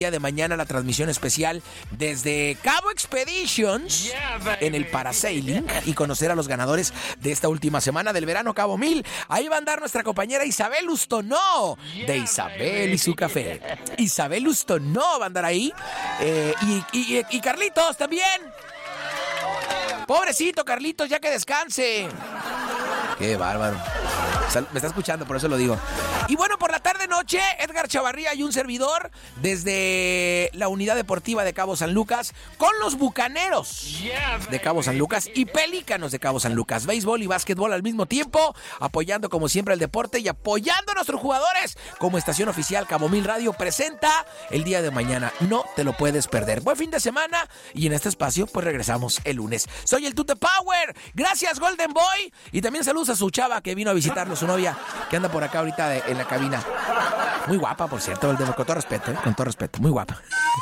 día de mañana la transmisión especial desde Cabo Expeditions en el Parasailing y conocer a los ganadores de esta última semana del verano Cabo Mil. Ahí va a andar nuestra compañera Isabel Ustonó de Isabel y su café. Isabel Ustonó va a andar ahí y Carlitos también. Pobrecito Carlitos, ya que descanse. Qué bárbaro. Me está escuchando, por eso lo digo. Y bueno, por la tarde-noche, Edgar Chavarría y un servidor desde la Unidad Deportiva de Cabo San Lucas con los Bucaneros de Cabo San Lucas y Pelícanos de Cabo San Lucas. Béisbol y básquetbol al mismo tiempo, apoyando como siempre el deporte y apoyando a nuestros jugadores. Como estación oficial, Cabo Mil Radio presenta el día de mañana. No te lo puedes perder. Buen fin de semana y en este espacio pues regresamos el lunes. Soy el Tute Power. Gracias, Golden Boy. Y también saludos a su chava que vino a visitarnos, su novia, que anda por acá ahorita en la cabina. Muy guapa, por cierto, con todo respeto, con todo respeto, muy guapa.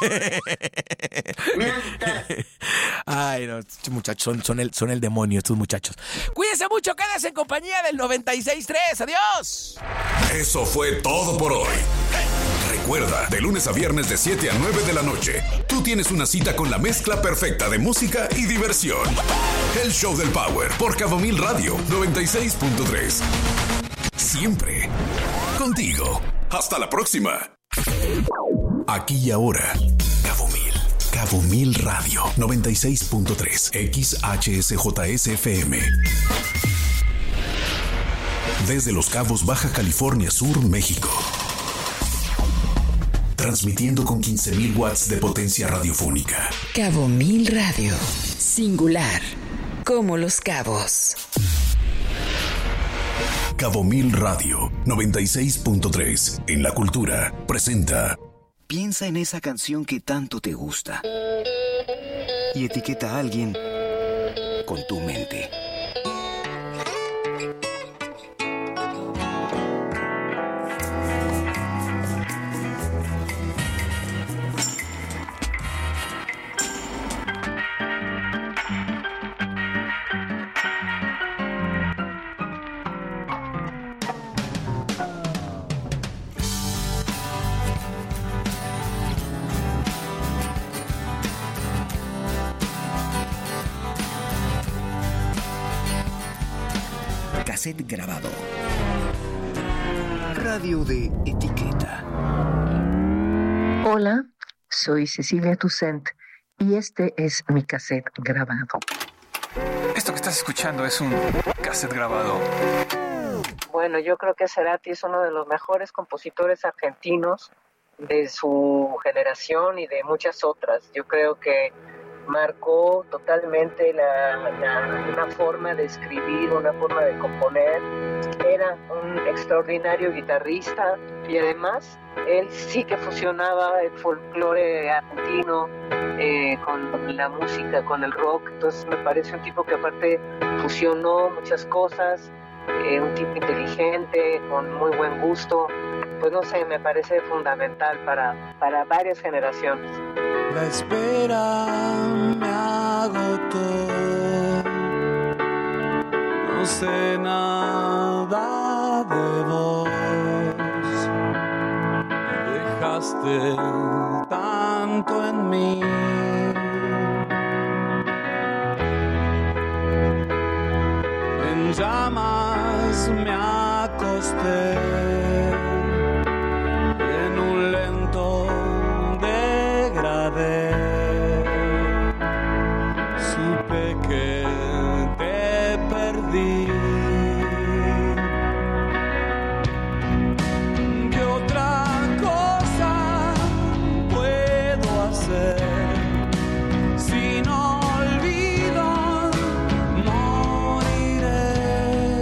Ay, no, estos muchachos son el demonio, estos muchachos. Cuídense mucho, quédense en compañía del 96.3. Adiós. Eso fue todo por hoy. Recuerda, de lunes a viernes de 7 a 9 de la noche, tú tienes una cita con la mezcla perfecta de música y diversión. El Show del Power por Cabo Mil Radio 96.3. Siempre contigo. Hasta la próxima. Aquí y ahora, Cabo Mil Radio 96.3 XHSJSFM. Desde Los Cabos, Baja California Sur, México. Transmitiendo con 15,000 watts de potencia radiofónica. Cabo Mil Radio. Singular. Como Los Cabos. Cabo Mil Radio 96.3 en La Cultura presenta. Piensa en esa canción que tanto te gusta y etiqueta a alguien con tu mente. Cassette grabado. Radio de etiqueta. Hola, soy Cecilia Toussaint y este es mi cassette grabado. Esto que estás escuchando es un cassette grabado. Bueno, yo creo que Cerati es uno de los mejores compositores argentinos de su generación y de muchas otras. Yo creo que marcó totalmente una forma de escribir, una forma de componer. Era un extraordinario guitarrista y además él sí que fusionaba el folclore argentino con la música, con el rock. Entonces me parece un tipo que aparte fusionó muchas cosas, un tipo inteligente, con muy buen gusto. Pues no sé, me parece fundamental para varias generaciones. La espera me agotó, no sé nada de vos, dejaste tanto en mí. En llamas me acosté, en un lento degradé, supe que te perdí. ¿Qué otra cosa puedo hacer si no olvido? Moriré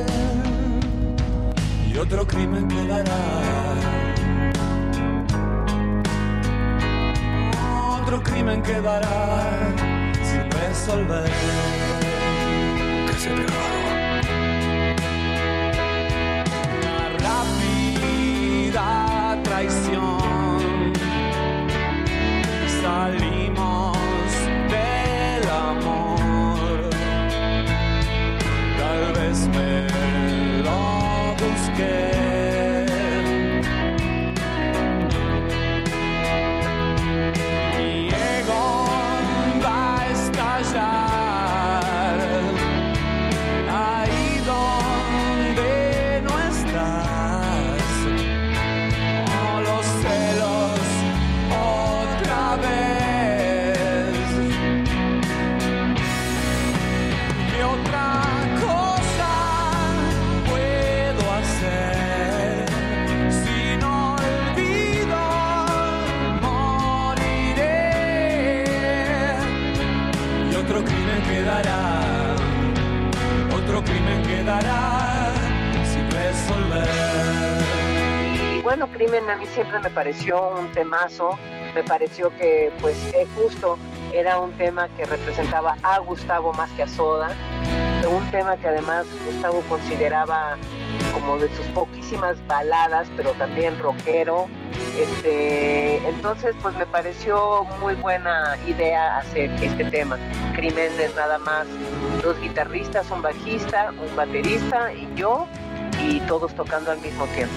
y otro crimen quedará. Otro crimen quedará sin resolver. Cassette grabado. Una rápida traición. Salimos del amor. Tal vez me lo busqué. quedará, otro crimen quedará sin resolver. Y bueno, Crimen a mí siempre me pareció un temazo, me pareció que pues justo era un tema que representaba a Gustavo más que a Soda, un tema que además Gustavo consideraba como de sus poquísimas baladas, pero también rockero. Entonces pues me pareció muy buena idea hacer este tema. Crimen es nada más dos guitarristas, un bajista, un baterista y yo, y todos tocando al mismo tiempo.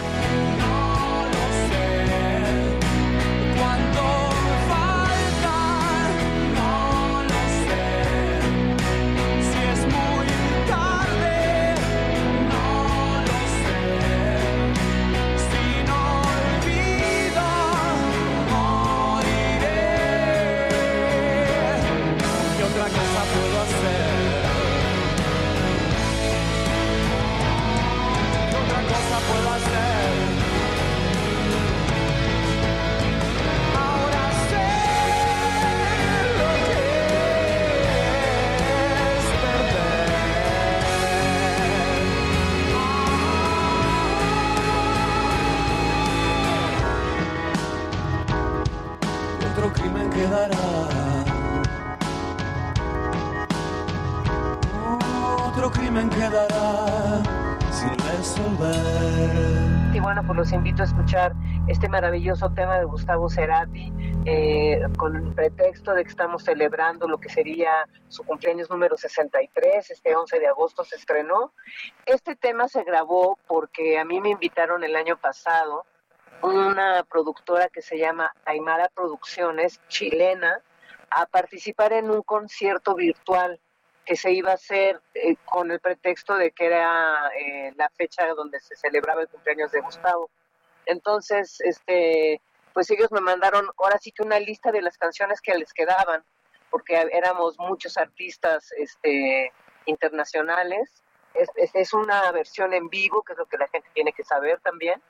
Otro crimen quedará sin resolver. Y bueno, pues los invito a escuchar este maravilloso tema de Gustavo Cerati, con el pretexto de que estamos celebrando lo que sería su cumpleaños número 63, este 11 de agosto se estrenó. Este tema se grabó porque a mí me invitaron el año pasado una productora que se llama Aymara Producciones, chilena, a participar en un concierto virtual que se iba a hacer con el pretexto de que era la fecha donde se celebraba el cumpleaños de Gustavo. Entonces, pues ellos me mandaron ahora sí que una lista de las canciones que les quedaban, porque éramos muchos artistas internacionales. Es una versión en vivo, que es lo que la gente tiene que saber también.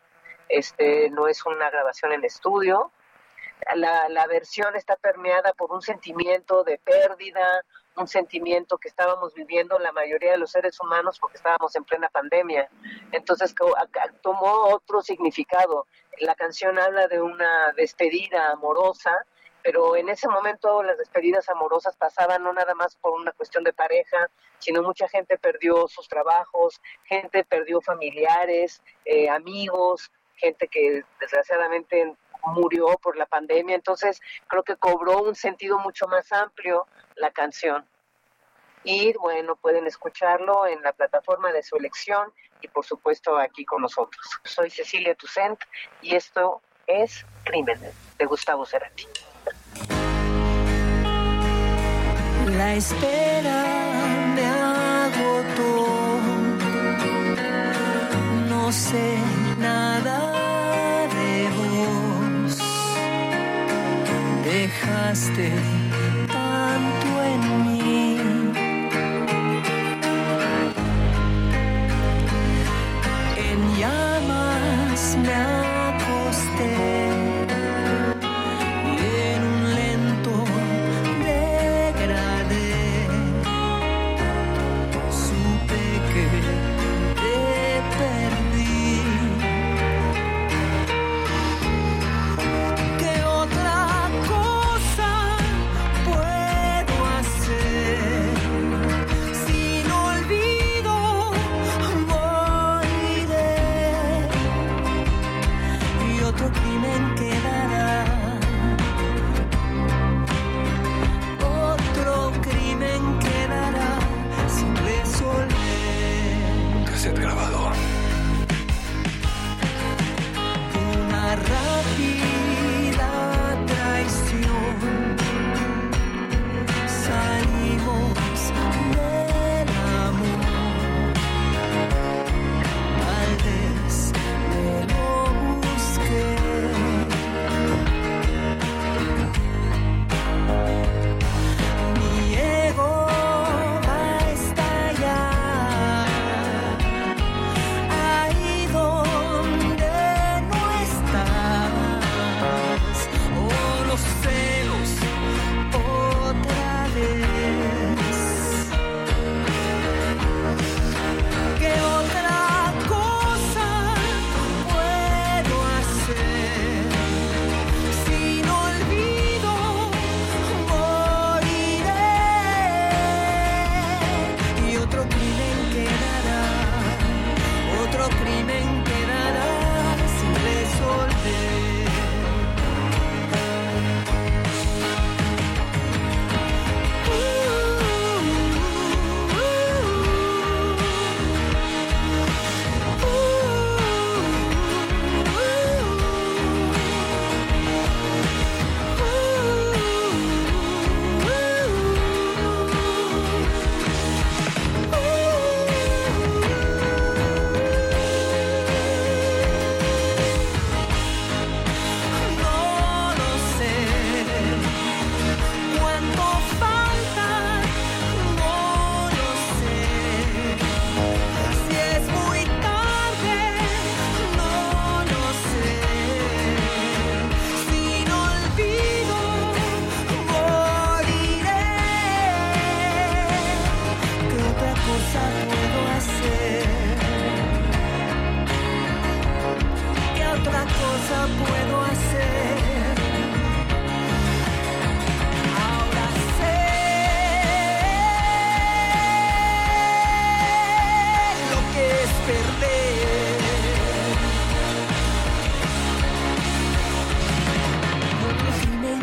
No es una grabación en estudio. La versión está permeada por un sentimiento de pérdida, un sentimiento que estábamos viviendo la mayoría de los seres humanos porque estábamos en plena pandemia. Entonces tomó otro significado. La canción habla de una despedida amorosa, pero en ese momento las despedidas amorosas pasaban no nada más por una cuestión de pareja, sino mucha gente perdió sus trabajos, gente perdió familiares, amigos, gente que desgraciadamente murió por la pandemia. Entonces creo que cobró un sentido mucho más amplio la canción. Y bueno, pueden escucharlo en la plataforma de su elección y por supuesto aquí con nosotros. Soy Cecilia Toussaint y esto es Crimen de Gustavo Cerati. La espera me agotó, no sé nada de vos, dejaste tanto en mí, en llamas me acosté.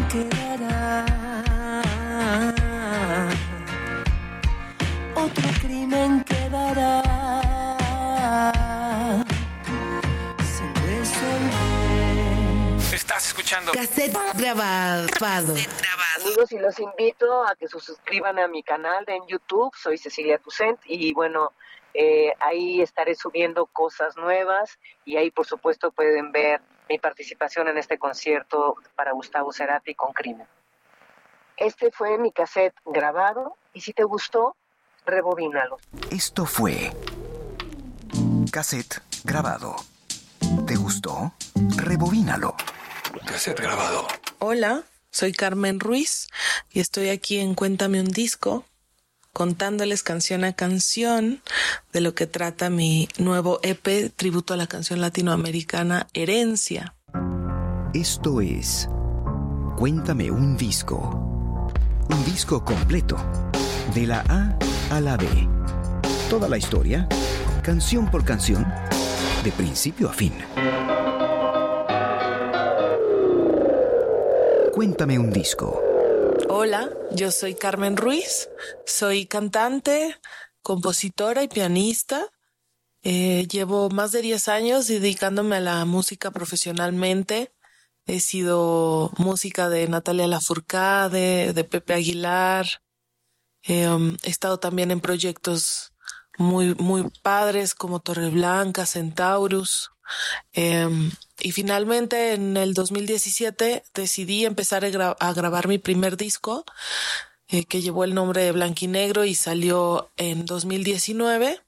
quedará. Otro crimen quedará sin resolver. Estás escuchando Cassette grabado. Amigos, y los invito a que se suscriban a mi canal en YouTube. Soy Cecilia Toussaint y bueno, ahí estaré subiendo cosas nuevas y ahí por supuesto pueden ver mi participación en este concierto para Gustavo Cerati con Crimen. Este fue mi cassette grabado y si te gustó, rebobínalo. Esto fue cassette grabado. ¿Te gustó? Rebobínalo. cassette grabado. Hola, soy Carmen Ruiz y estoy aquí en Cuéntame un disco, contándoles canción a canción de lo que trata mi nuevo EP tributo a la canción latinoamericana Herencia. Esto es Cuéntame un disco. Un disco completo, de la A a la B. Toda la historia, canción por canción, de principio a fin. Cuéntame un disco. Hola, yo soy Carmen Ruiz, soy cantante, compositora y pianista. Llevo más de 10 años dedicándome a la música profesionalmente. He sido música de Natalia Lafourcade, de Pepe Aguilar. He estado también en proyectos muy, muy padres como Torreblanca, Centaurus. Y finalmente en el 2017 decidí empezar a grabar mi primer disco, que llevó el nombre de Blanquinegro y salió en 2019.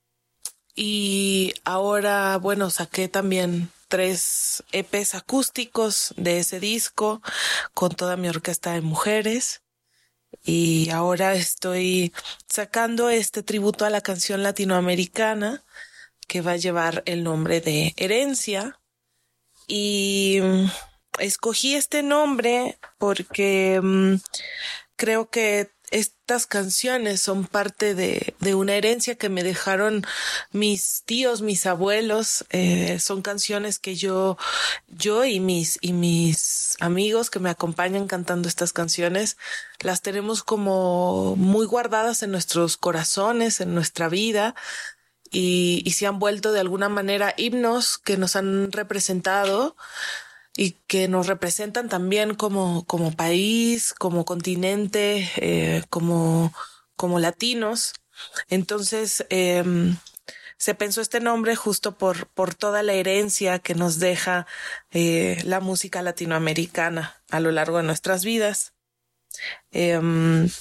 Y ahora, bueno, saqué también 3 EPs acústicos de ese disco con toda mi orquesta de mujeres. Y ahora estoy sacando este tributo a la canción latinoamericana que va a llevar el nombre de Herencia. Y escogí este nombre porque creo que estas canciones son parte de una herencia que me dejaron mis tíos, mis abuelos. Son canciones que yo y mis amigos que me acompañan cantando estas canciones las tenemos como muy guardadas en nuestros corazones, en nuestra vida. Y se han vuelto de alguna manera himnos que nos han representado y que nos representan también como país, como continente, como latinos. Entonces, se pensó este nombre justo por toda la herencia que nos deja la música latinoamericana a lo largo de nuestras vidas. El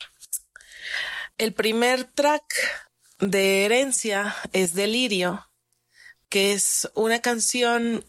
primer track de Herencia es Delirio, que es una canción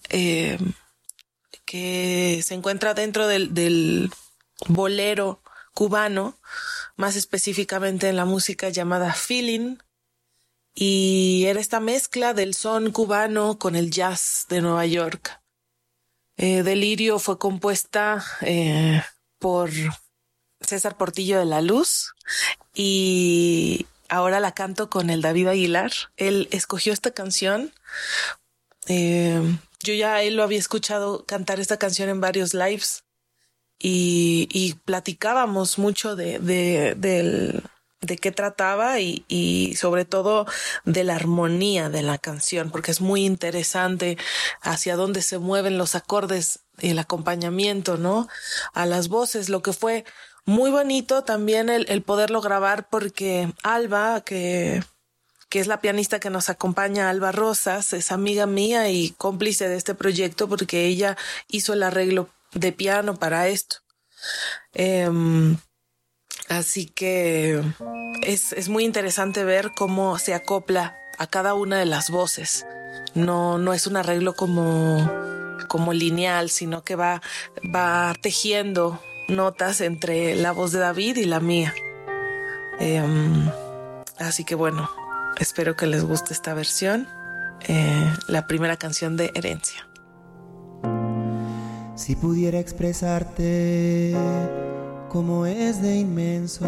que se encuentra dentro del bolero cubano, más específicamente en la música llamada feeling, y era esta mezcla del son cubano con el jazz de Nueva York. Delirio fue compuesta por César Portillo de la Luz y ahora la canto con el David Aguilar. Él escogió esta canción. Yo ya a él lo había escuchado cantar esta canción en varios lives y platicábamos mucho de qué trataba y sobre todo de la armonía de la canción, porque es muy interesante hacia dónde se mueven los acordes, el acompañamiento, ¿no? A las voces, lo que fue muy bonito también el poderlo grabar porque Alba, que es la pianista que nos acompaña, Alba Rosas, es amiga mía y cómplice de este proyecto porque ella hizo el arreglo de piano para esto. Así que es muy interesante ver cómo se acopla a cada una de las voces. No es un arreglo como lineal, sino que va tejiendo notas entre la voz de David y la mía. Así que bueno, espero que les guste esta versión, la primera canción de Herencia. Si pudiera expresarte como es de inmenso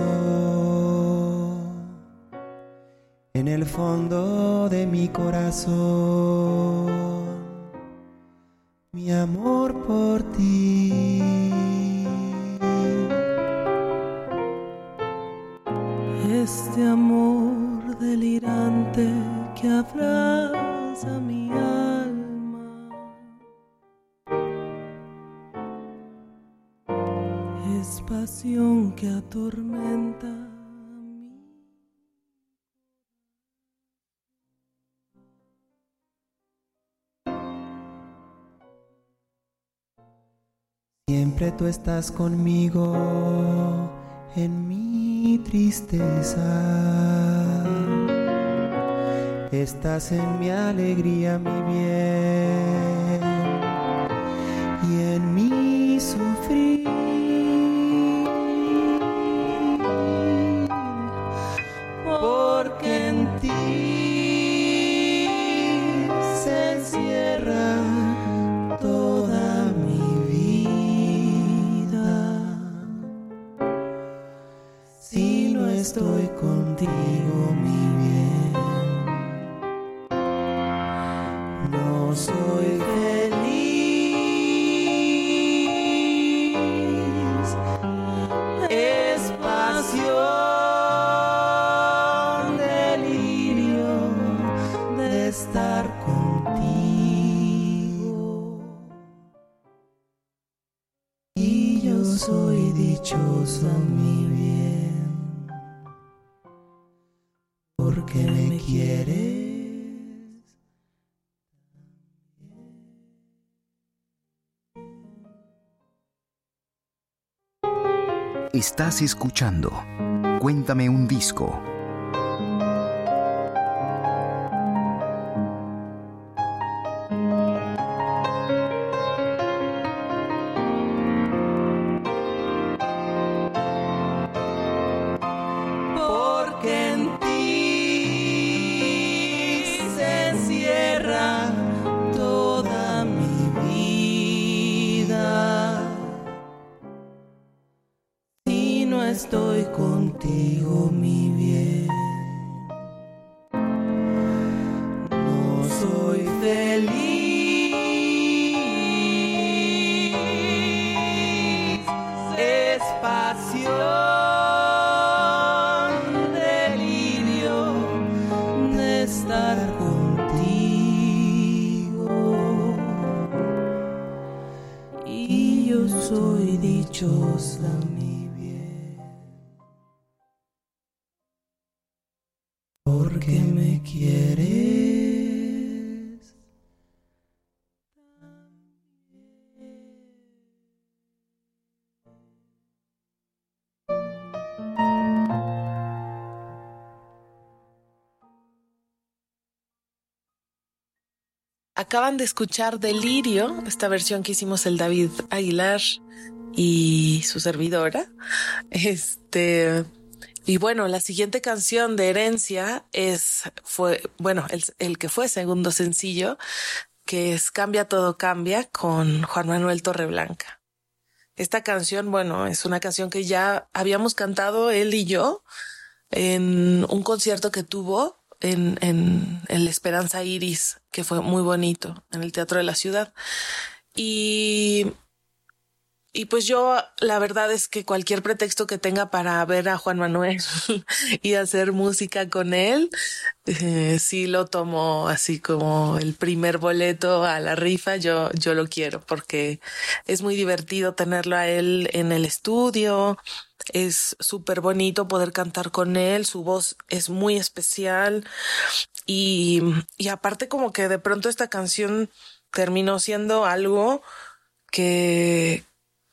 en el fondo de mi corazón, mi amor por ti. este amor delirante que abraza mi alma. Es pasión que atormenta mi... Siempre tú estás conmigo en mi tristeza. Estás en mi alegría, mi bien, y en mi sufrir. Porque en ti se encierra toda mi vida. Si no estoy contigo, mi bien, no soy feliz. Es pasión, delirio de estar contigo. Y yo soy dichosa, mi bien, porque me quieres. Estás escuchando Cuéntame un disco. Porque en ti se encierra toda mi vida. Si no estoy contigo, mi bien, no soy feliz. Es pasión, delirio de estar contigo. Y yo soy dichosa, mi bien, porque me quieres. Acaban de escuchar Delirio, esta versión que hicimos el David Aguilar y su servidora. Y bueno, la siguiente canción de Herencia fue el que fue segundo sencillo, que es Cambia Todo Cambia, con Juan Manuel Torreblanca. Esta canción, bueno, es una canción que ya habíamos cantado él y yo en un concierto que tuvo en el Esperanza Iris, que fue muy bonito, en el Teatro de la Ciudad. Y pues yo, la verdad es que cualquier pretexto que tenga para ver a Juan Manuel y hacer música con él, sí lo tomo así como el primer boleto a la rifa. Yo lo quiero porque es muy divertido tenerlo a él en el estudio. Es súper bonito poder cantar con él. Su voz es muy especial. Y aparte como que de pronto esta canción terminó siendo algo que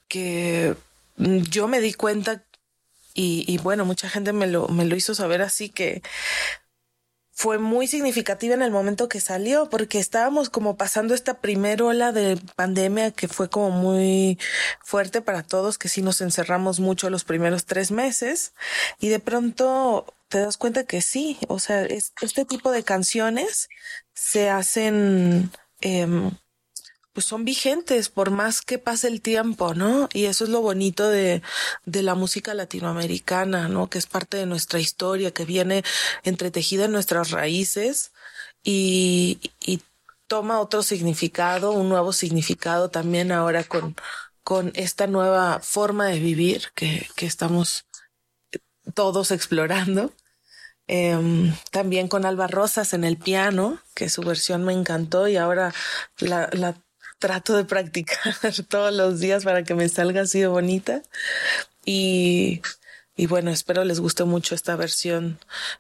yo me di cuenta y bueno, mucha gente me lo hizo saber, así que fue muy significativa en el momento que salió, porque estábamos como pasando esta primera ola de pandemia que fue como muy fuerte para todos, que sí nos encerramos mucho los primeros 3 meses y de pronto te das cuenta que sí, o sea, este tipo de canciones se hacen... pues son vigentes por más que pase el tiempo, ¿no? Y eso es lo bonito de la música latinoamericana, ¿no? Que es parte de nuestra historia, que viene entretejida en nuestras raíces y toma otro significado, un nuevo significado también ahora con esta nueva forma de vivir que estamos todos explorando. También con Alba Rosas en el piano, que su versión me encantó y ahora la trato de practicar todos los días para que me salga así de bonita. Y bueno, espero les guste mucho esta versión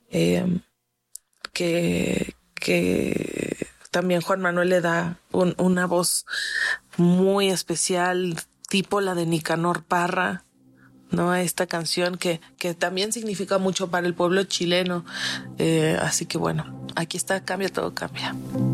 que también Juan Manuel le da una voz muy especial, tipo la de Nicanor Parra, ¿no? A esta canción que también significa mucho para el pueblo chileno. Así que bueno, aquí está Cambia, todo cambia.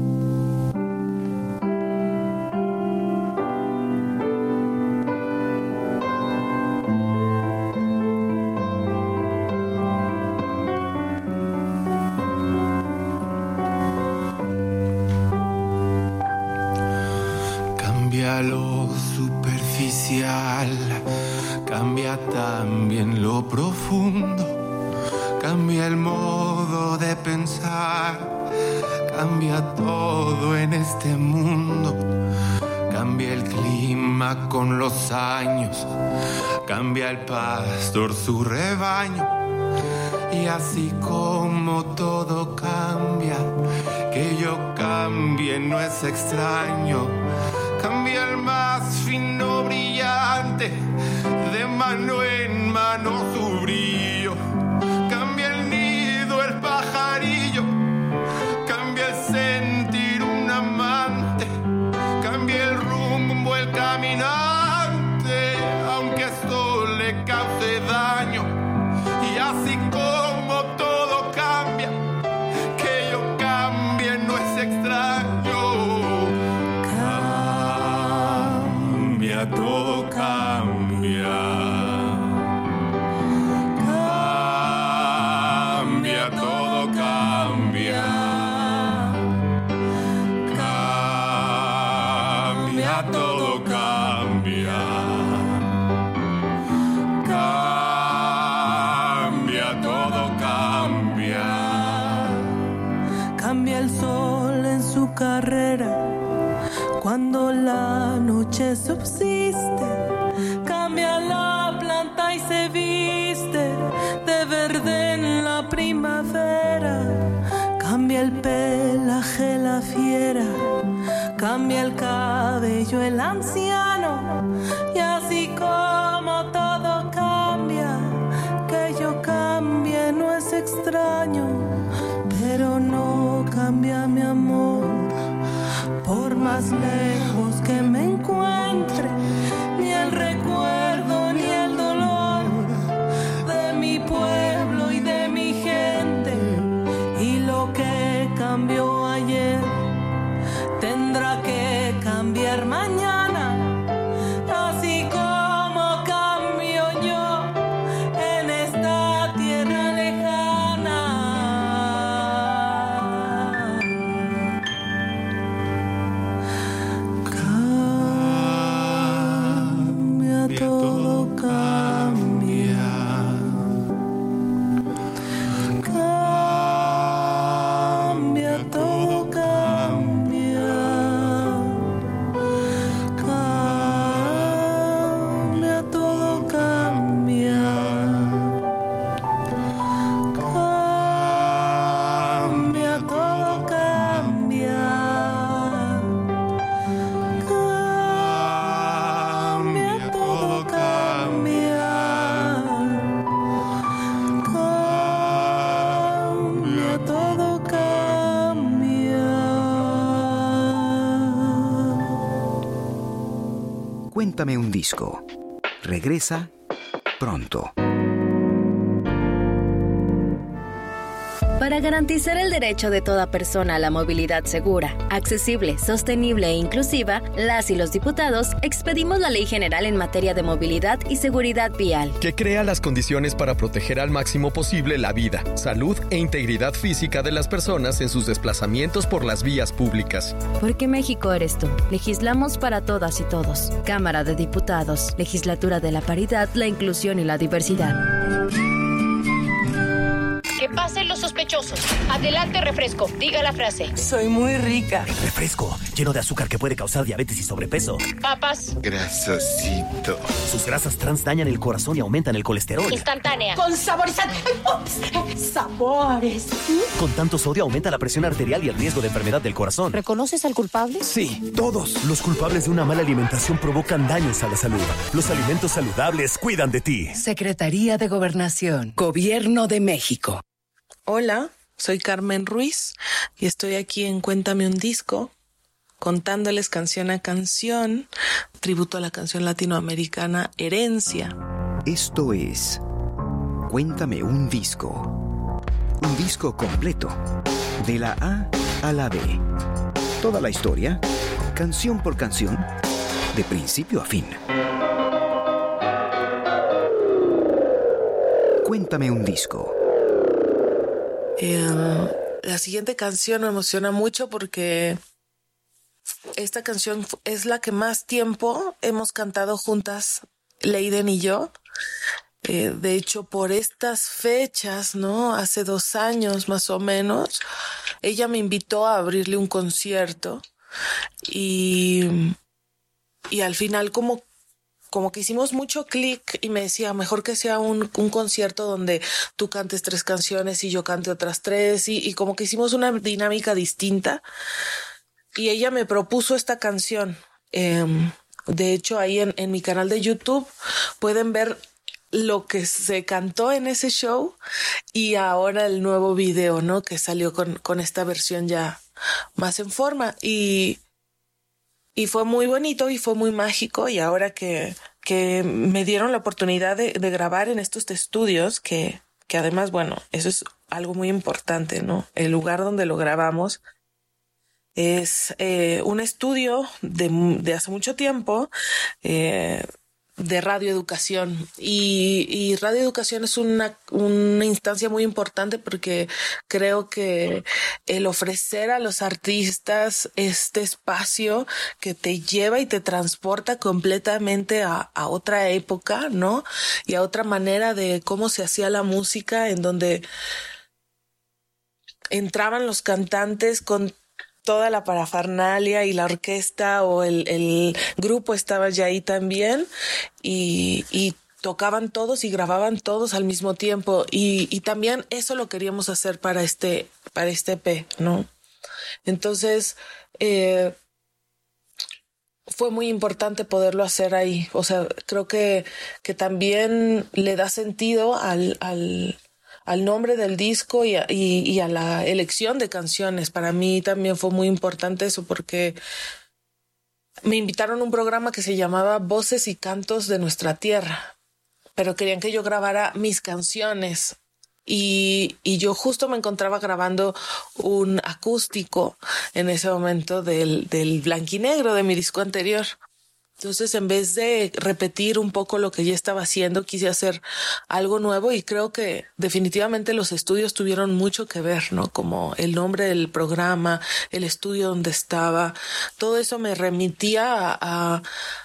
Cambia lo superficial, cambia también lo profundo, cambia el modo de pensar, cambia todo en este mundo, cambia el clima con los años, cambia el pastor su rebaño, y así como todo cambia, que yo cambie no es extraño. Cambia el más fino brillante, de mano en mano su brillo. Cambia el nido, el pajarillo, cambia el sentir un amante, cambia el rumbo, el caminante, aunque esto le cause daño. Y así como todo cambia, que yo cambie no es extraño. Todo cambia, cambia, todo cambia, cambia, todo cambia, cambia, todo cambia. Cambia el sol en su carrera cuando la noche subsiste, cambia la planta y se viste de verde en la primavera, cambia el pelaje la fiera, cambia el cabello el anciano, y así como todo cambia, que yo cambie no es extraño, pero no cambia mi amor. Por más lejos que me encuentre, ni el recuerdo ni el dolor de mi pueblo y de mi gente. Y lo que cambió ayer tendrá que cambiar mañana, así como cambio yo en esta tierra lejana. Todo cambia, cambia, todo cambia, cambia, todo cambia, cambia, todo cambia. Cuéntame un disco. Regresa pronto. Para garantizar el derecho de toda persona a la movilidad segura, accesible, sostenible e inclusiva, las y los diputados expedimos la Ley General en materia de movilidad y seguridad vial, que crea las condiciones para proteger al máximo posible la vida, salud e integridad física de las personas en sus desplazamientos por las vías públicas. Porque México eres tú. Legislamos para todas y todos. Cámara de Diputados, Legislatura de la Paridad, la Inclusión y la Diversidad. ¿Qué pasa hacen los sospechosos. Adelante, refresco. Diga la frase. Soy muy rica. Refresco, lleno de azúcar que puede causar diabetes y sobrepeso. Papas. Grasosito. Sus grasas trans dañan el corazón y aumentan el colesterol. Instantánea. Con saborizante. Sabores. Con tanto sodio aumenta la presión arterial y el riesgo de enfermedad del corazón. ¿Reconoces al culpable? Sí, todos. Los culpables de una mala alimentación provocan daños a la salud. Los alimentos saludables cuidan de ti. Secretaría de Gobernación. Gobierno de México. Hola, soy Carmen Ruiz y estoy aquí en Cuéntame un disco, contándoles canción a canción, tributo a la canción latinoamericana Herencia. Esto es Cuéntame un disco. Un disco completo, de la A a la B. Toda la historia, canción por canción, de principio a fin. Cuéntame un disco. La siguiente canción me emociona mucho porque esta canción es la que más tiempo hemos cantado juntas, Leiden y yo. De hecho, por estas fechas, ¿no? Hace 2 años más o menos, ella me invitó a abrirle un concierto y al final como que hicimos mucho clic y me decía, mejor que sea un concierto donde tú cantes 3 canciones y yo cante otras 3 y como que hicimos una dinámica distinta y ella me propuso esta canción. De hecho, ahí en mi canal de YouTube pueden ver lo que se cantó en ese show y ahora el nuevo video, ¿no? Que salió con esta versión ya más en forma y fue muy bonito y fue muy mágico y ahora que me dieron la oportunidad de grabar en estos estudios que además, bueno, eso es algo muy importante, ¿no? El lugar donde lo grabamos es un estudio de hace mucho tiempo de radioeducación y radioeducación es una instancia muy importante porque creo que el ofrecer a los artistas este espacio que te lleva y te transporta completamente a otra época, ¿no? Y a otra manera de cómo se hacía la música, en donde entraban los cantantes con toda la parafernalia y la orquesta o el grupo estaba ya ahí también y tocaban todos y grababan todos al mismo tiempo y también eso lo queríamos hacer para este EP, ¿no? Entonces fue muy importante poderlo hacer ahí. O sea, creo que también le da sentido al nombre del disco y a la elección de canciones. Para mí también fue muy importante eso porque me invitaron a un programa que se llamaba Voces y Cantos de Nuestra Tierra, pero querían que yo grabara mis canciones y yo justo me encontraba grabando un acústico en ese momento del Blanquinegro de mi disco anterior. Entonces, en vez de repetir un poco lo que ya estaba haciendo, quise hacer algo nuevo y creo que definitivamente los estudios tuvieron mucho que ver, ¿no? Como el nombre del programa, el estudio donde estaba, todo eso me remitía a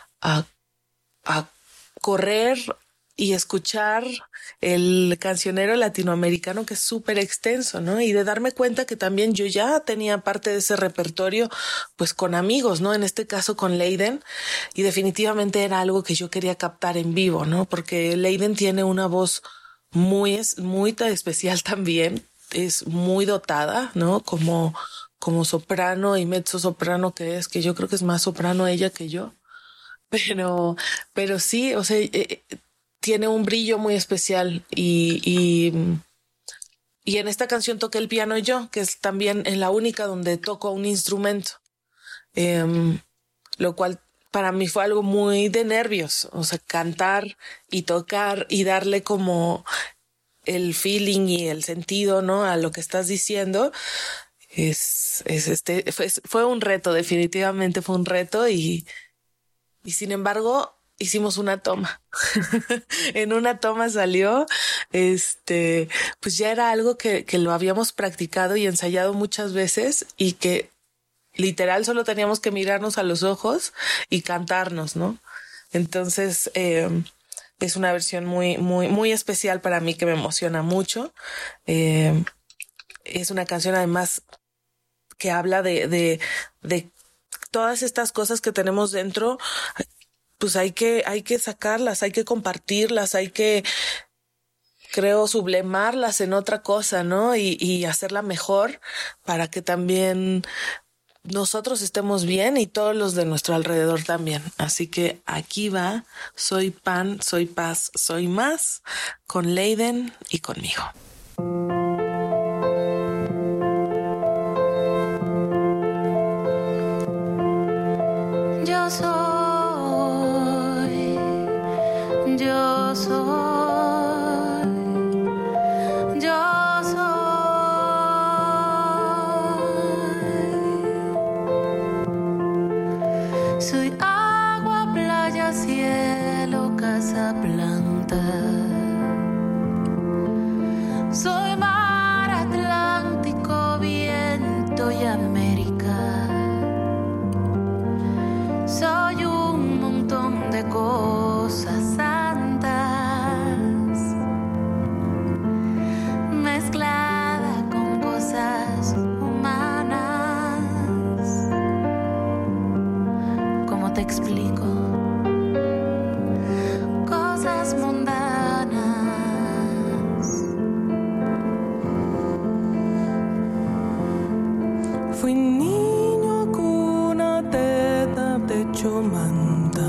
correr y escuchar el cancionero latinoamericano, que es súper extenso, ¿no? Y de darme cuenta que también yo ya tenía parte de ese repertorio, pues con amigos, ¿no? En este caso con Leiden, y definitivamente era algo que yo quería captar en vivo, ¿no? Porque Leiden tiene una voz muy especial también, es muy dotada, ¿no? Como soprano y mezzo soprano que yo creo que es más soprano ella que yo. Pero sí, o sea, tiene un brillo muy especial y en esta canción toqué el piano yo, que es también en la única donde toco un instrumento, lo cual para mí fue algo muy de nervios, o sea, cantar y tocar y darle como el feeling y el sentido, ¿no? A lo que estás diciendo. Fue un reto, definitivamente fue un reto y sin embargo hicimos una toma. En una toma salió, pues ya era algo que lo habíamos practicado y ensayado muchas veces y que literal solo teníamos que mirarnos a los ojos y cantarnos, ¿no? Entonces, es una versión muy, muy, muy especial para mí que me emociona mucho. Es una canción además que habla de todas estas cosas que tenemos dentro. Pues hay que sacarlas, hay que compartirlas, hay que, creo, sublimarlas en otra cosa, ¿no? Y hacerla mejor para que también nosotros estemos bien y todos los de nuestro alrededor también. Así que aquí va, soy pan, soy paz, soy más, con Leiden y conmigo. Yo soy. Soy agua, playa, cielo, casa, planta. Soy mar, Atlántico, viento y América. Soy un montón de cosas santas, mezclada con cosas humanas. ¿Cómo te explico? Cosas mundanas. Fui niño, cuna, teta, techo, manta.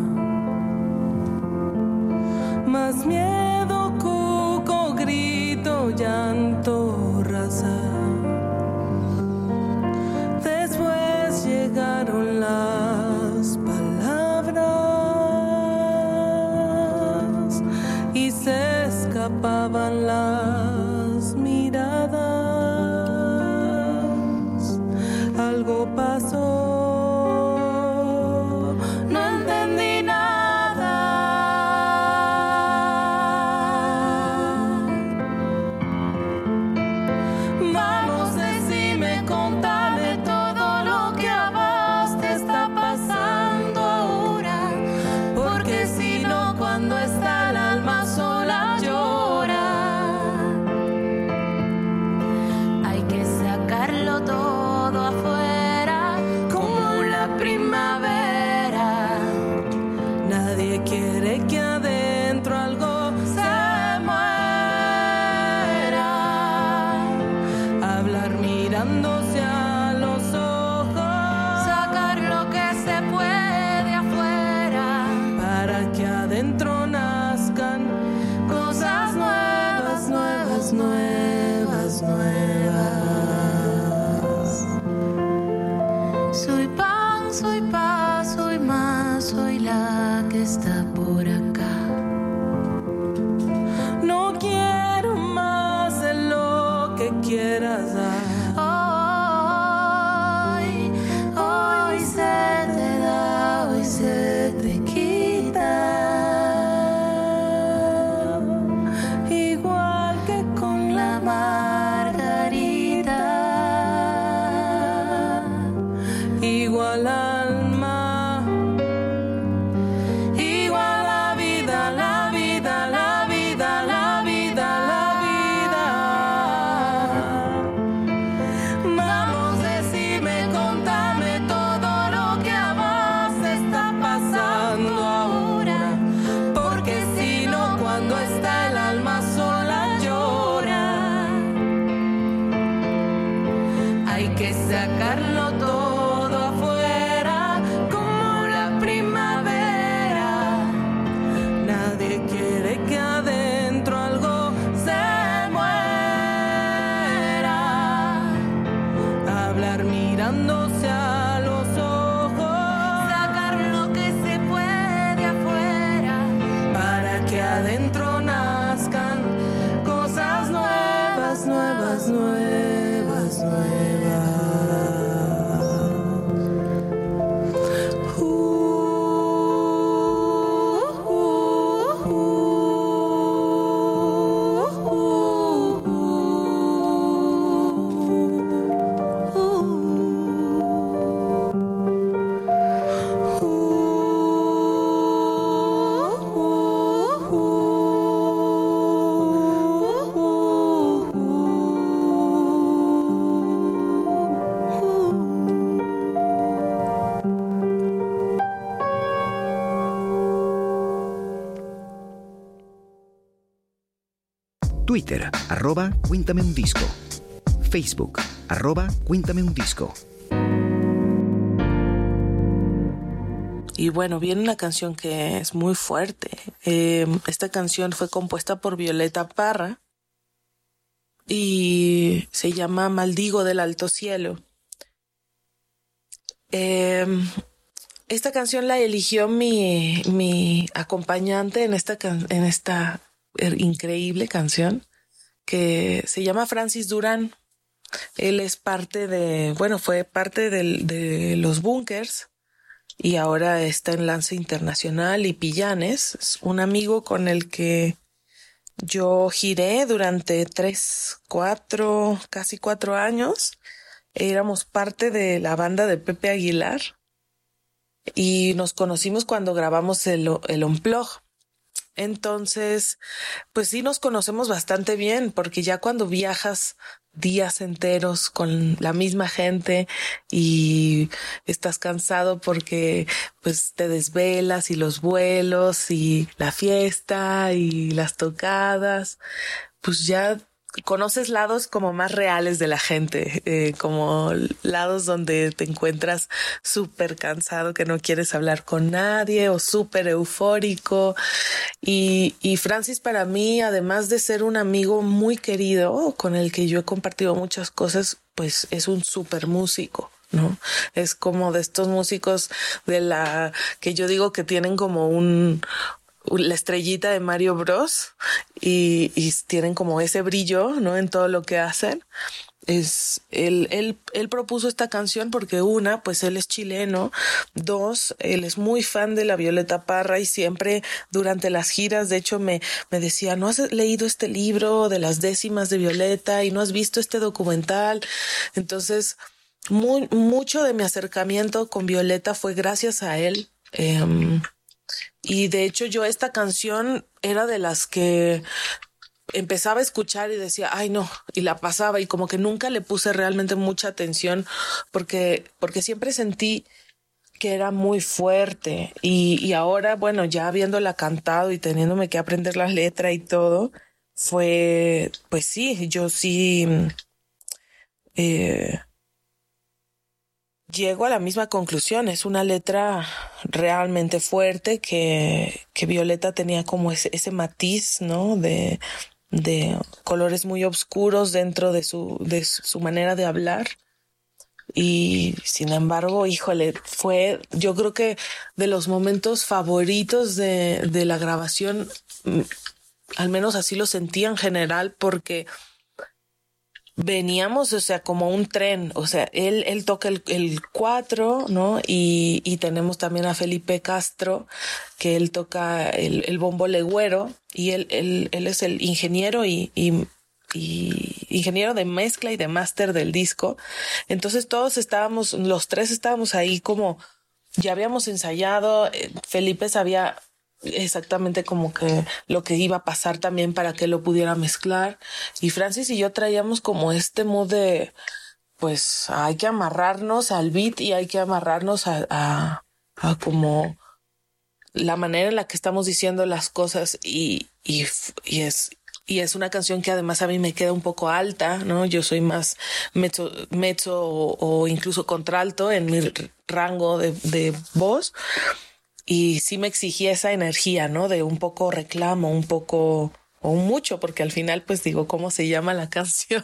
Más miedo, cuco, grito, llanto, raza. Después llegaron las palabras y se escapaban las miradas. Algo pasó, no entendí nada. Vamos, decime, contame todo lo que a vos te está pasando ahora, porque si no, cuando está el alma sola llora. Hay que sacarlo todo afuera, como la primavera. Nadie quiere que adentro algo se muera. Hablar mirándose a los ojos, sacar lo que se puede afuera, para que adentro nazcan cosas nuevas, nuevas, nuevas, nuevas. Soy pan, soy paz, soy más, soy la que está por acá. No quiero más de lo que quieras dar. Hoy se te da, hoy se te quita. Igual que con la margarita. Igual alma, igual la vida, la vida, la vida, la vida, la vida. Vamos, decime, contame todo lo que a vos te está pasando ahora, porque si no, cuando está el alma sola llora. Hay que sacarlo todo afuera, como la primavera. Nadie quiere que adentro algo se muera. Hablar mirándose a los ojos, sacar lo que se puede afuera, para que adentro nazcan cosas nuevas, nuevas, nuevas, nuevas. Twitter, @Cuéntame un disco. Facebook, @Cuéntame un disco. Y bueno, viene una canción que es muy fuerte. Esta canción fue compuesta por Violeta Parra y se llama Maldigo del Alto Cielo. Esta canción la eligió mi acompañante en esta increíble canción, que se llama Francis Durán. Él es fue parte de los Bunkers y ahora está en Lance Internacional y Pillanes. Es un amigo con el que yo giré durante casi 4 años. Éramos parte de la banda de Pepe Aguilar y nos conocimos cuando grabamos el Unplug. Entonces, pues sí nos conocemos bastante bien, porque ya cuando viajas días enteros con la misma gente y estás cansado porque pues te desvelas y los vuelos y la fiesta y las tocadas, pues ya conoces lados como más reales de la gente, como lados donde te encuentras súper cansado, que no quieres hablar con nadie, o súper eufórico. Y Francis, para mí, además de ser un amigo muy querido con el que yo he compartido muchas cosas, pues es un súper músico, ¿no? Es como de estos músicos que yo digo que tienen como la estrellita de Mario Bros y tienen como ese brillo, ¿no? En todo lo que hacen. Él propuso esta canción porque pues él es chileno. 2, él es muy fan de la Violeta Parra y siempre durante las giras, de hecho, me decía, ¿no has leído este libro de las décimas de Violeta y no has visto este documental? Entonces, mucho de mi acercamiento con Violeta fue gracias a él. Y de hecho yo esta canción era de las que empezaba a escuchar y decía, ay no, y la pasaba y como que nunca le puse realmente mucha atención porque siempre sentí que era muy fuerte y ahora, bueno, ya habiéndola cantado y teniéndome que aprender la letra y todo, pues sí, yo sí llego a la misma conclusión. Es una letra realmente fuerte que Violeta tenía como ese matiz, ¿no? De colores muy oscuros dentro de su manera de hablar. Y sin embargo, híjole, fue, yo creo que de los momentos favoritos de la grabación, al menos así lo sentí en general, porque veníamos, o sea, como un tren, o sea, él toca el 4, ¿no? Y tenemos también a Felipe Castro, que él toca el bombo legüero, y él es el ingeniero y ingeniero de mezcla y de máster del disco. Entonces los tres estábamos ahí como, ya habíamos ensayado, Felipe sabía exactamente como que lo que iba a pasar también para que lo pudiera mezclar, y Francis y yo traíamos como este mood de pues hay que amarrarnos al beat y hay que amarrarnos a como la manera en la que estamos diciendo las cosas y es una canción que además a mí me queda un poco alta, ¿no? Yo soy más mezzo o incluso contralto en mi rango de voz. Y sí me exigía esa energía, ¿no? De un poco reclamo, un poco o mucho, porque al final pues digo cómo se llama la canción.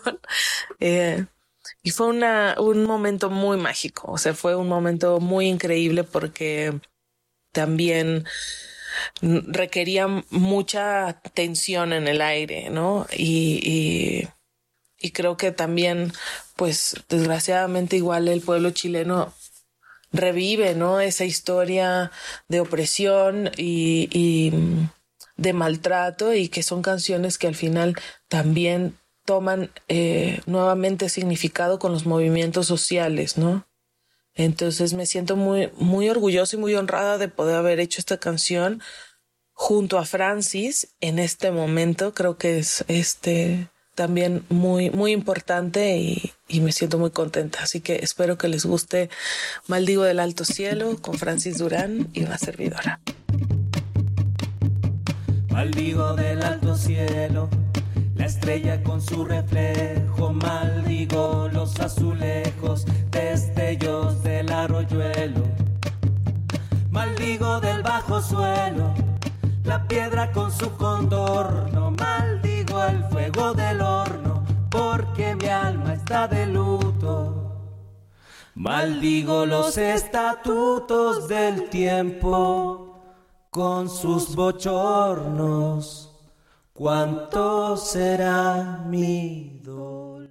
Y fue un momento muy mágico, o sea, fue un momento muy increíble porque también requería mucha tensión en el aire, ¿no? Y creo que también, pues desgraciadamente igual el pueblo chileno revive, ¿no? Esa historia de opresión y de maltrato, y que son canciones que al final también toman nuevamente significado con los movimientos sociales, ¿no? Entonces me siento muy, muy orgullosa y muy honrada de poder haber hecho esta canción junto a Francis en este momento. Creo que es también muy, muy importante y me siento muy contenta. Así que espero que les guste Maldigo del Alto Cielo con Francis Durán y una servidora. Maldigo del alto cielo La estrella con su reflejo, maldigo los azulejos, destellos del arroyuelo. Maldigo del bajo suelo, la piedra con su contorno. Maldigo el fuego del horno, porque mi alma está de luto. Maldigo los estatutos del tiempo, con sus bochornos. ¿Cuánto será mi dolor?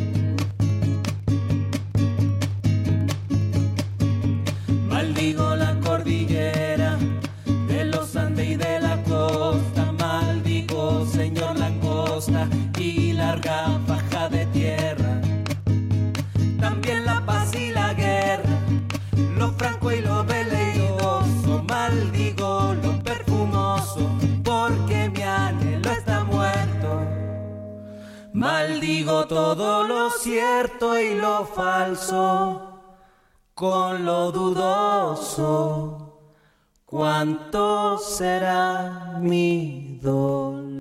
Maldigo la cordillera de los Andes y de la costa. Maldigo, señor langosta, y larga faja de tierra. También la paz y la guerra, lo franco y lo veleidoso. Maldigo lo perfumoso, porque mi anhelo está muerto. Maldigo todo lo cierto y lo falso, con lo dudoso. ¿Cuánto será mi dolor?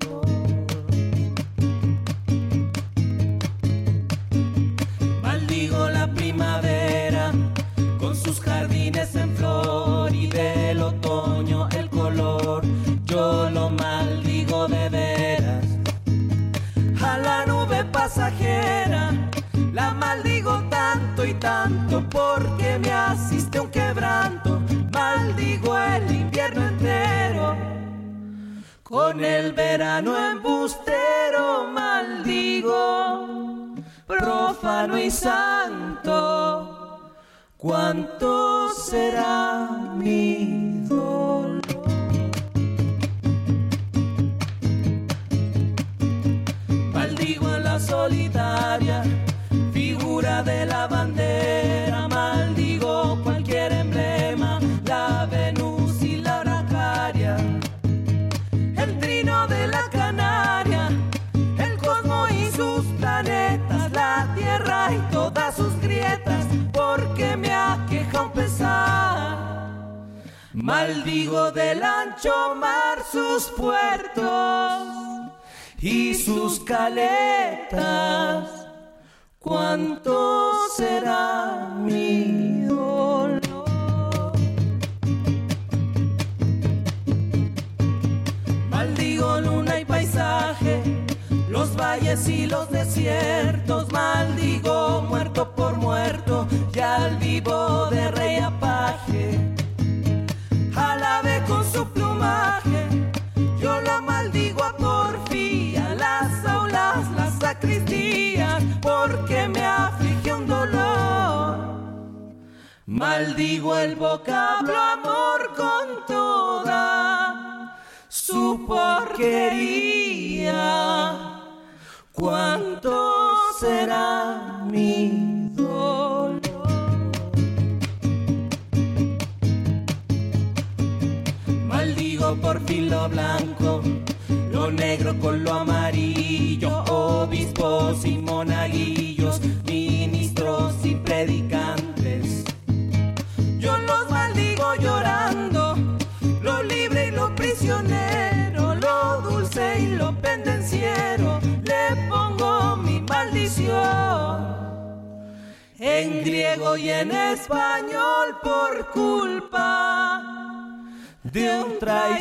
Maldigo la primavera con sus jardines en flor, y del otoño el color. Yo lo maldigo de veras. A la nube pasajera la maldigo tanto y tanto, porque me asiste un quebranto. Maldigo el invierno entero con el verano embustero. Maldigo profano y santo. ¿Cuánto será mi dolor? Maldigo a la solitaria figura de la bandera. Maldigo cualquier emblema, la Venus y la Dracaria, el trino de la Canaria, el cosmos y sus planetas, la tierra y todas sus grietas, porque me aqueja un pesar. Maldigo del ancho mar sus puertos y sus caletas. ¿Cuánto será mi dolor? Maldigo luna y paisaje, los valles y los desiertos. Maldigo muerto por muerto, y al vivo de rey a paje. Al ave con su plumaje, yo lo maldigo a porfía. Las aulas, las sacristías, porque me aflige un dolor. Maldigo el vocablo amor con toda su porquería. ¿Cuánto será mi dolor? Maldigo por fin lo blanco, lo negro con lo amarillo, obispos y monaguillos, ministros y predicantes. Yo los maldigo llorando, lo libre y lo prisionero, lo dulce y lo pendenciero. Le pongo mi maldición en griego y en español, por culpa de un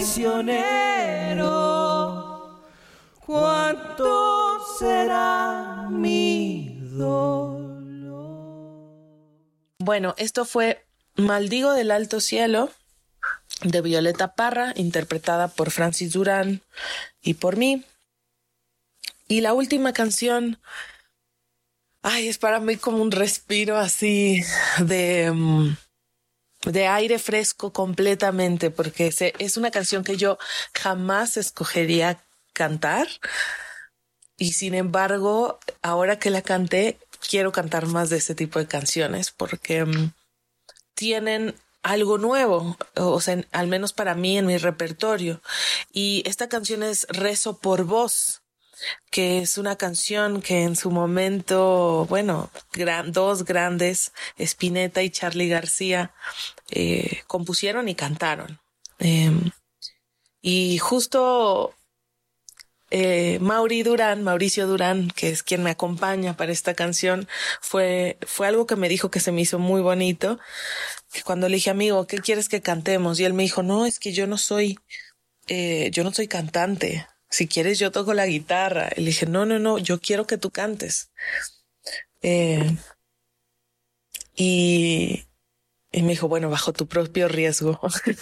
traicionero. ¿Cuánto será mi dolor? Bueno, esto fue Maldigo del Alto Cielo, de Violeta Parra, interpretada por Francis Durán y por mí. Y la última canción, es para mí como un respiro así de aire fresco completamente, porque es una canción que yo jamás escogería cantar, y sin embargo, ahora que la canté, quiero cantar más de ese tipo de canciones, porque tienen algo nuevo, o sea, al menos para mí en mi repertorio. Y esta canción es Rezo por Vos, que es una canción que en su momento, dos grandes, Spinetta y Charly García, compusieron y cantaron. Y justo Mauricio Durán, que es quien me acompaña para esta canción, fue algo que me dijo que se me hizo muy bonito. Que cuando le dije, amigo, ¿qué quieres que cantemos? Y él me dijo, no, es que yo no soy cantante. Si quieres, yo toco la guitarra. Y le dije, no, yo quiero que tú cantes. Y me dijo, bueno, bajo tu propio riesgo.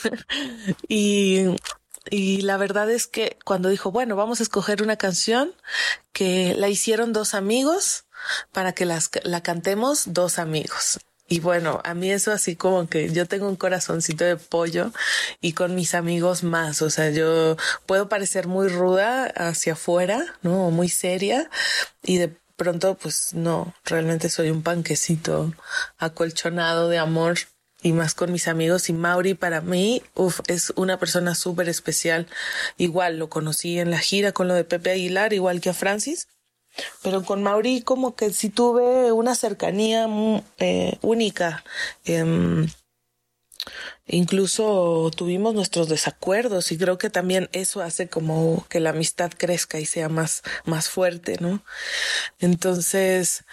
Y la verdad es que cuando dijo, bueno, vamos a escoger una canción, que la hicieron 2 amigos para que la cantemos 2 amigos. Y bueno, a mí eso así como que yo tengo un corazoncito de pollo y con mis amigos más. O sea, yo puedo parecer muy ruda hacia afuera, ¿no? O muy seria, y de pronto pues no, realmente soy un panquecito acolchonado de amor. Y más con mis amigos. Y Mauri para mí, es una persona súper especial. Igual lo conocí en la gira con lo de Pepe Aguilar, igual que a Francis. Pero con Mauri como que sí tuve una cercanía única. Incluso tuvimos nuestros desacuerdos y creo que también eso hace como que la amistad crezca y sea más fuerte, ¿no? Entonces,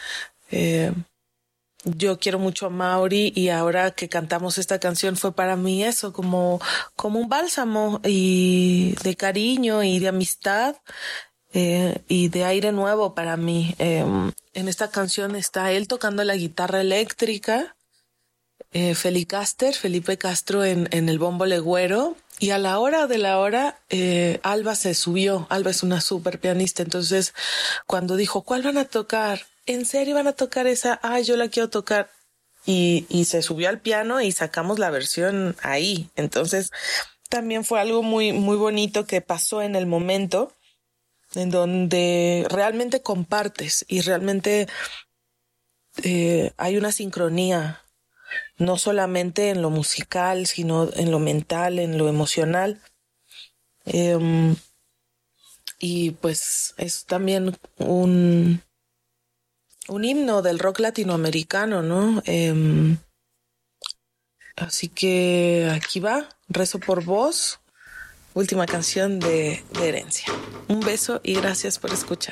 yo quiero mucho a Mauri y ahora que cantamos esta canción fue para mí eso, como un bálsamo y de cariño y de amistad y de aire nuevo para mí. En esta canción está él tocando la guitarra eléctrica, Felipe Castro en el bombo legüero, y a la hora de la hora Alba se subió. Alba es una súper pianista, entonces cuando dijo, ¿cuál van a tocar? ¿En serio van a tocar esa? Ay, yo la quiero tocar. Y se subió al piano y sacamos la versión ahí. Entonces, también fue algo muy, muy bonito que pasó en el momento en donde realmente compartes y realmente hay una sincronía, no solamente en lo musical, sino en lo mental, en lo emocional. Y pues es también un himno del rock latinoamericano, ¿no? Así que aquí va, Rezo por Vos, última canción de Herencia. Un beso y gracias por escuchar.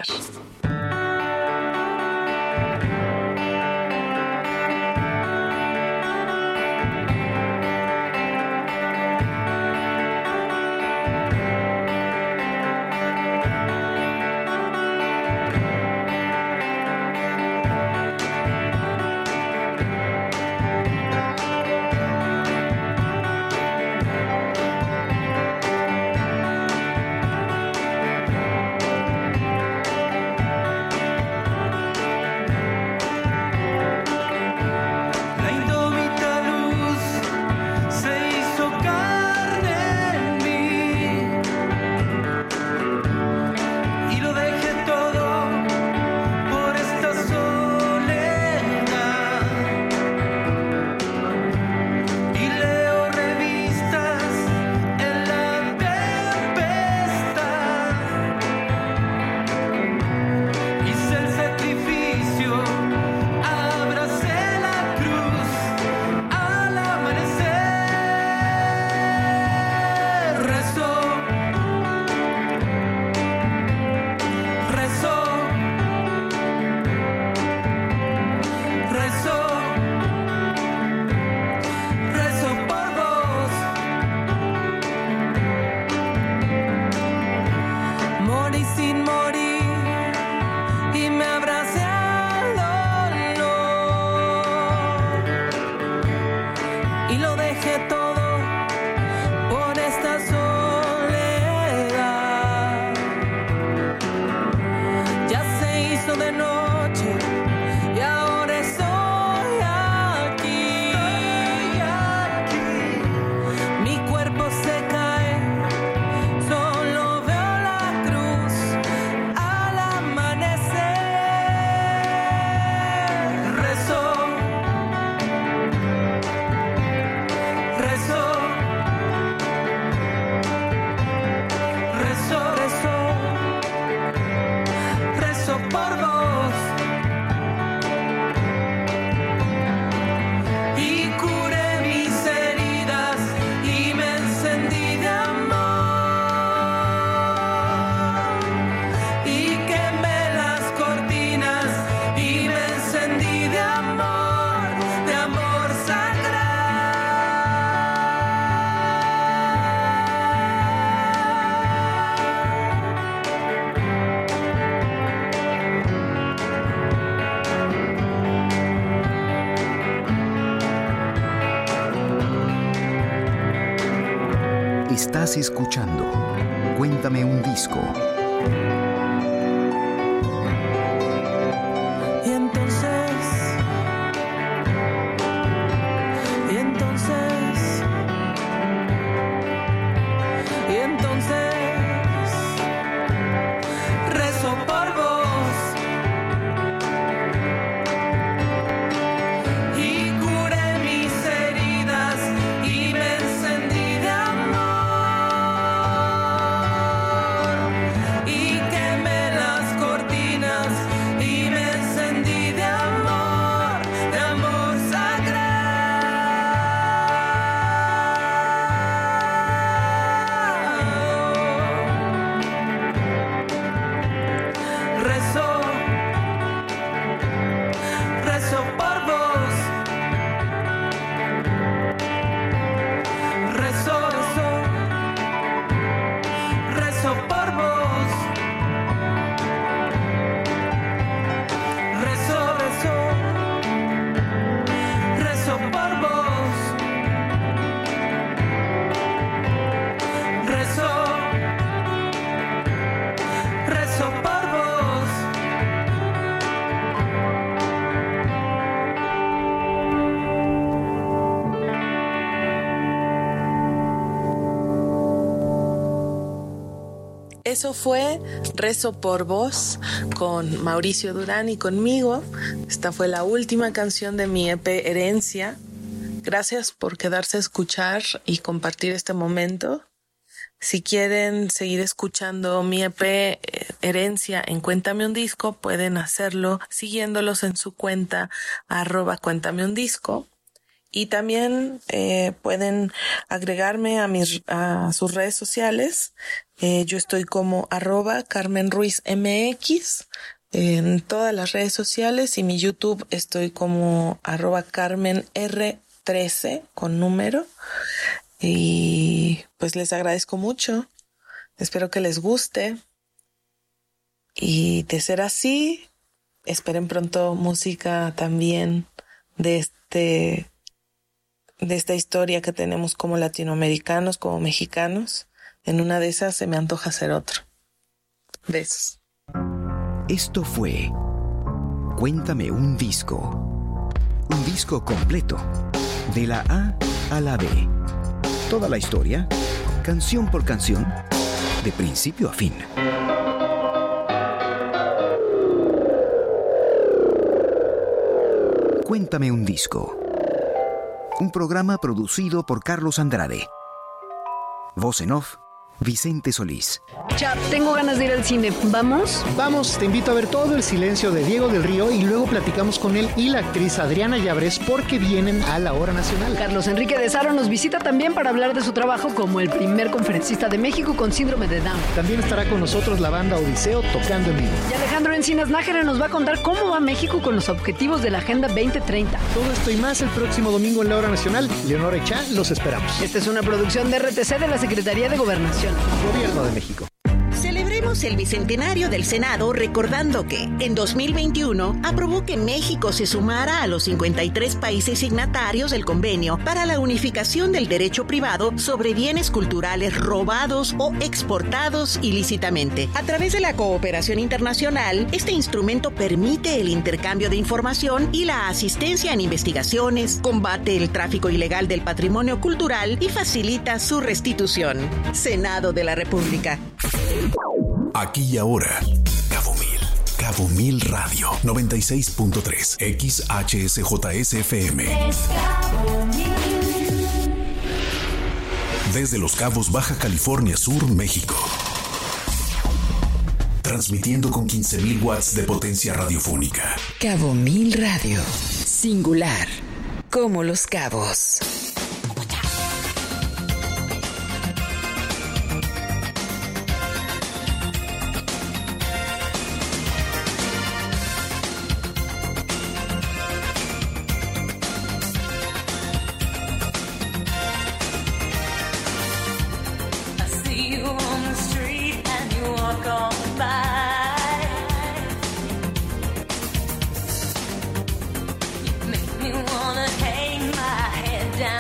Estás escuchando Cuéntame un disco. Eso fue Rezo por Vos con Mauricio Durán y conmigo. Esta fue la última canción de mi EP Herencia. Gracias por quedarse a escuchar y compartir este momento. Si quieren seguir escuchando mi EP Herencia en Cuéntame un Disco, pueden hacerlo siguiéndolos en su cuenta @Cuéntame un Disco. Y también pueden agregarme a sus redes sociales. Yo estoy como @CarmenRuizMX en todas las redes sociales, y mi YouTube estoy como @CarmenR13 con número. Y pues les agradezco mucho. Espero que les guste. Y de ser así, esperen pronto música también de esta historia que tenemos como latinoamericanos, como mexicanos. En una de esas se me antoja hacer otro. Besos. Esto fue Cuéntame un disco. Un disco completo. De la A a la B. Toda la historia, canción por canción, de principio a fin. Cuéntame un disco. Un programa producido por Carlos Andrade. Voz en off, Vicente Solís. Chap, tengo ganas de ir al cine. ¿Vamos? Vamos, te invito a ver Todo el silencio de Diego del Río y luego platicamos con él y la actriz Adriana Llabres porque vienen a la hora nacional. Carlos Enrique de Saro nos visita también para hablar de su trabajo como el primer conferencista de México con síndrome de Down. También estará con nosotros la banda Odiseo tocando en vivo. Y Alejandro Encinas Nájera nos va a contar cómo va México con los objetivos de la Agenda 2030. Todo esto y más el próximo domingo en la hora nacional. Leonora Echá, los esperamos. Esta es una producción de RTC de la Secretaría de Gobernación. Gobierno de México. Celebremos el bicentenario del Senado recordando que en 2021 aprobó que México se sumara a los 53 países signatarios del convenio para la unificación del derecho privado sobre bienes culturales robados o exportados ilícitamente. A través de la cooperación internacional, este instrumento permite el intercambio de información y la asistencia en investigaciones, combate el tráfico ilegal del patrimonio cultural y facilita su restitución. Senado de la República. Aquí y ahora, Cabo Mil Radio 96.3 XHSJSFM. Desde Los Cabos, Baja California Sur, México. Transmitiendo con 15,000 watts de potencia radiofónica. Cabo Mil Radio. Singular. Como Los Cabos. Make me wanna hang my head down.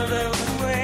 other way.